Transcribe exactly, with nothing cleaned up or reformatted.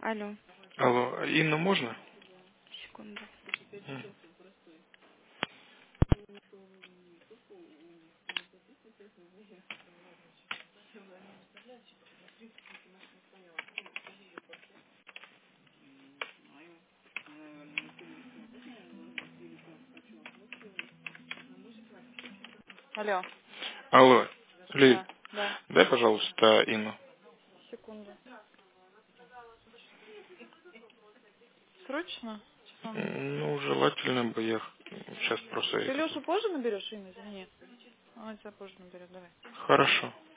Алло, Алло, Инну можно? секунду. М. Алло, Алло, Лиль, да, да, дай, пожалуйста, Инну. секунду. Срочно? Что там? М, Ну, желательно бы я сейчас просто Ты это... Лешу позже наберешь имя? Извини. Он тебя позже наберет, давай. Хорошо.